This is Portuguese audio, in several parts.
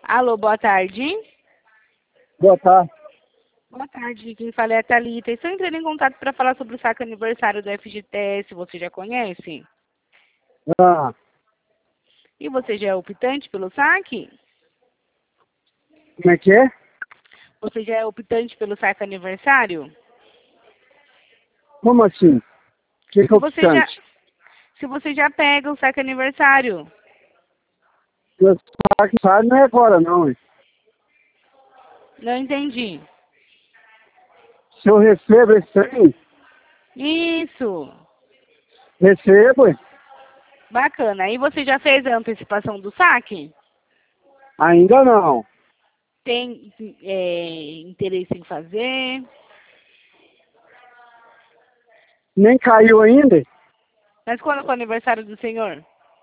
Alô, boa tarde. Boa tarde. Boa tarde, quem fala é a Thalita. Estou entrando em contato para falar sobre o saque aniversário do FGTS. Você já conhece? Ah, E você já é optante pelo saque? como é que é? Você já é optante pelo saque aniversário? Como assim? O que é Se você já, optante? se você já pega o saque aniversário. Meu salário não é agora, não. Hein? Não entendi. Se eu recebo esse trem, Isso. recebo, hein? Bacana. E você já fez a antecipação do saque? Ainda não. Tem interesse em fazer? Nem caiu ainda. Mas quando é o aniversário do senhor?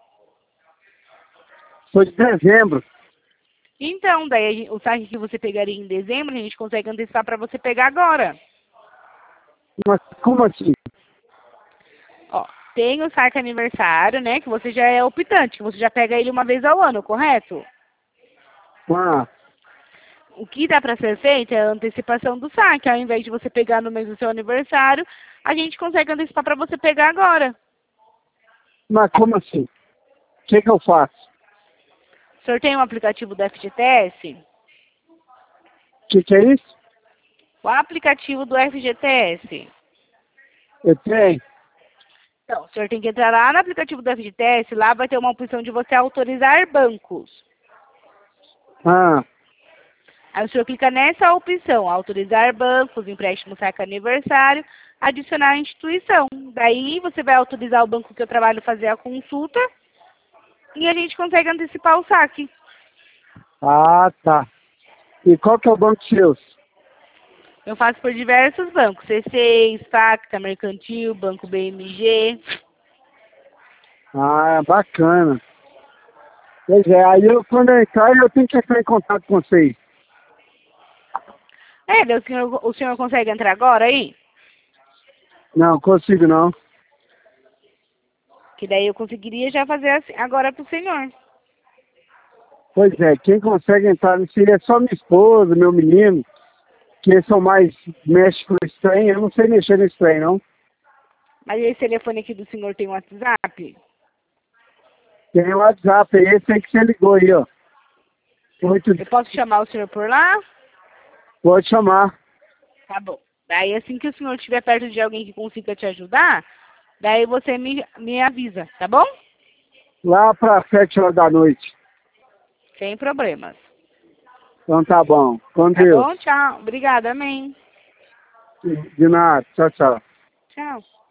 Foi de dezembro. Então, daí o saque que você pegaria em dezembro, a gente consegue antecipar para você pegar agora. Mas como assim? Ó, tem o saque aniversário, né, que você já é optante, que você já pega ele uma vez ao ano, correto? Ah, O que dá para ser feito é a antecipação do saque. Ao invés de você pegar no mês do seu aniversário, a gente consegue antecipar para você pegar agora. mas como assim? O que eu faço? O senhor tem um aplicativo do FGTS? O que é isso? O aplicativo do FGTS. Eu tenho. Então, o senhor tem que entrar lá no aplicativo do FGTS, lá vai ter uma opção de você autorizar bancos. Ah, Aí o senhor clica nessa opção, autorizar bancos, empréstimo saque aniversário, adicionar a instituição. Daí você vai autorizar o banco que eu trabalho fazer a consulta e a gente consegue antecipar o saque. tá. E qual que é o banco seu? Eu faço por diversos bancos, C6, Facta, Mercantil, Banco BMG. Ah, bacana. Pois é, aí quando eu entrar, eu tenho que entrar em contato com vocês. Daí o senhor consegue entrar agora aí? Não, consigo não. Que daí eu conseguiria já fazer assim, agora pro senhor. Pois é, quem consegue entrar nisso aí é só minha esposa, meu menino, que eles são mais mexem com esse trem. Eu não sei mexer nesse trem, não. Mas esse telefone aqui do senhor tem um WhatsApp? Tem o WhatsApp, é esse aí que você ligou aí, ó. Eu posso chamar o senhor por lá? Pode chamar. Tá bom. Daí, assim que o senhor estiver perto de alguém que consiga te ajudar, daí você me avisa, tá bom? Lá para 7 horas da noite. Sem problemas. Então tá bom. Com Tá Deus. bom? Tchau. Obrigada. Amém. De nada. Tchau, tchau. Tchau.